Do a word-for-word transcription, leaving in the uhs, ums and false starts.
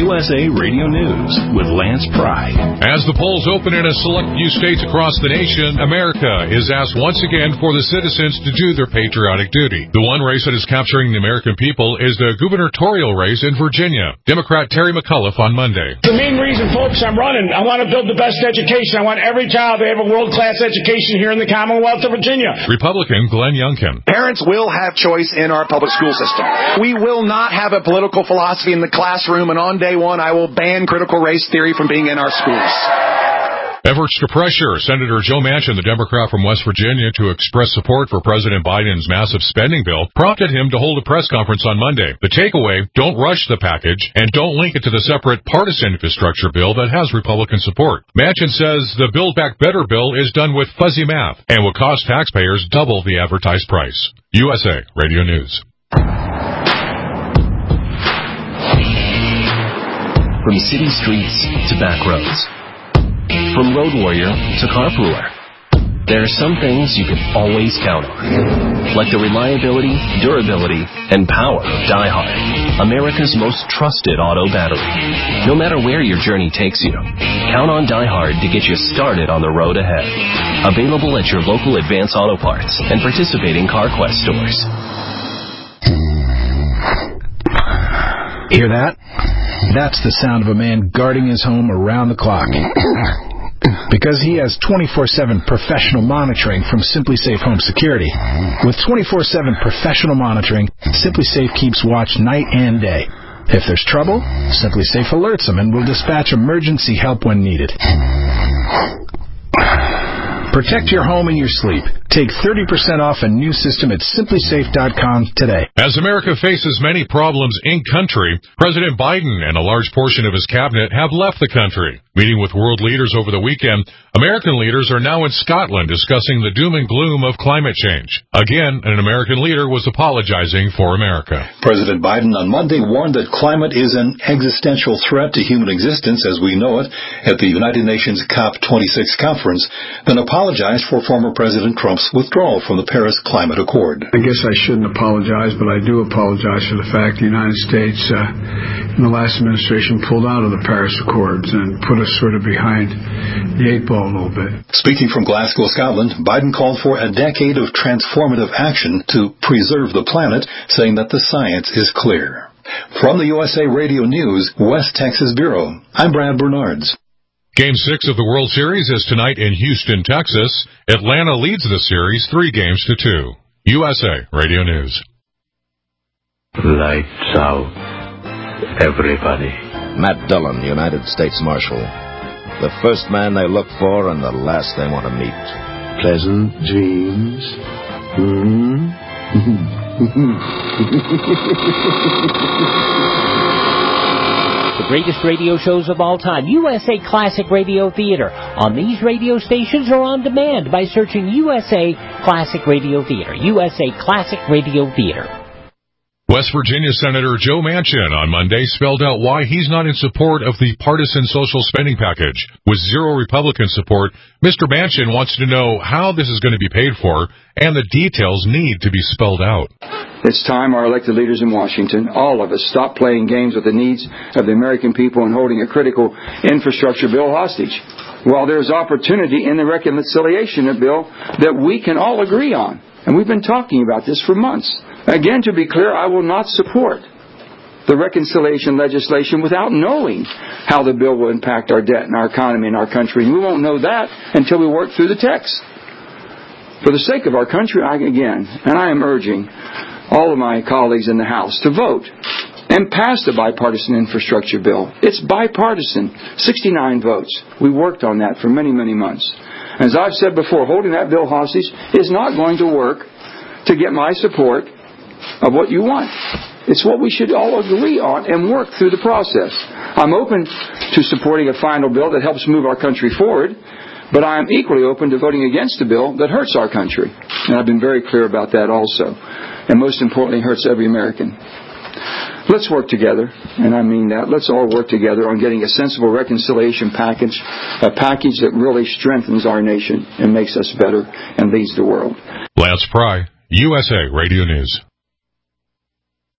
U S A Radio News with Lance Pry. As the polls open in a select few states across the nation, America is asked once again for the citizens to do their patriotic duty. The one race that is capturing the American people is the gubernatorial race in Virginia. Democrat Terry McAuliffe on Monday. The main reason, folks, I'm running, I want to build the best education. I want every child to have a world-class education here in the Commonwealth of Virginia. Republican Glenn Youngkin. Parents will have choice in our public school system. We will not have a political philosophy in the classroom, and on day one, I will ban critical race theory from being in our schools. Efforts to pressure Senator Joe Manchin, the Democrat from West Virginia, to express support for President Biden's massive spending bill prompted him to hold a press conference on Monday. The takeaway, don't rush the package and don't link it to the separate partisan infrastructure bill that has Republican support. Manchin says the Build Back Better bill is done with fuzzy math and will cost taxpayers double the advertised price. U S A Radio News. From city streets to back roads. From road warrior to carpooler. There are some things you can always count on. Like the reliability, durability, and power of DieHard, America's most trusted auto battery. No matter where your journey takes you, count on DieHard to get you started on the road ahead. Available at your local Advance Auto Parts and participating CarQuest stores. Hear that? That's the sound of a man guarding his home around the clock. Because he has twenty-four seven professional monitoring from SimpliSafe Home Security. With twenty-four seven professional monitoring, SimpliSafe keeps watch night and day. If there's trouble, SimpliSafe alerts them and will dispatch emergency help when needed. Protect your home and your sleep. Take thirty percent off a new system at simply safe dot com today. As America faces many problems in country, President Biden and a large portion of his cabinet have left the country. Meeting with world leaders over the weekend, American leaders are now in Scotland discussing the doom and gloom of climate change. Again, an American leader was apologizing for America. President Biden on Monday warned that climate is an existential threat to human existence as we know it at the United Nations COP twenty-six conference, then apologized for former President Trump's withdrawal from the Paris Climate Accord. I guess I shouldn't apologize, but I do apologize for the fact the United States uh, in the last administration pulled out of the Paris Accords and put us sort of behind the eight ball a little bit. Speaking from Glasgow, Scotland, Biden called for a decade of transformative action to preserve the planet, saying that the science is clear. From the U S A Radio News, West Texas Bureau, I'm Brad Bernards. Game six of the World Series is tonight in Houston, Texas. Atlanta leads the series three games to two. U S A Radio News. Lights out, everybody. Matt Dillon, United States Marshal. The first man they look for and the last they want to meet. Pleasant dreams. Hmm? The greatest radio shows of all time, U S A Classic Radio Theater, on these radio stations or on demand by searching U S A Classic Radio Theater. U S A Classic Radio Theater. West Virginia Senator Joe Manchin on Monday spelled out why he's not in support of the partisan social spending package. With zero Republican support, Mister Manchin wants to know how this is going to be paid for, and the details need to be spelled out. It's time our elected leaders in Washington, all of us, stop playing games with the needs of the American people and holding a critical infrastructure bill hostage. While there's opportunity in the reconciliation bill that we can all agree on, and we've been talking about this for months. Again, to be clear, I will not support the reconciliation legislation without knowing how the bill will impact our debt and our economy and our country. And we won't know that until we work through the text. For the sake of our country, I, again, and I am urging all of my colleagues in the House to vote and pass the bipartisan infrastructure bill. It's bipartisan, sixty-nine votes. We worked on that for many, many months. As I've said before, holding that bill hostage is not going to work to get my support of what you want. It's what we should all agree on and work through the process. I'm open to supporting a final bill that helps move our country forward, but I am equally open to voting against a bill that hurts our country. And I've been very clear about that also. And most importantly, hurts every American. Let's work together, and I mean that. Let's all work together on getting a sensible reconciliation package, a package that really strengthens our nation and makes us better and leads the world. Lance Pry, U S A Radio News.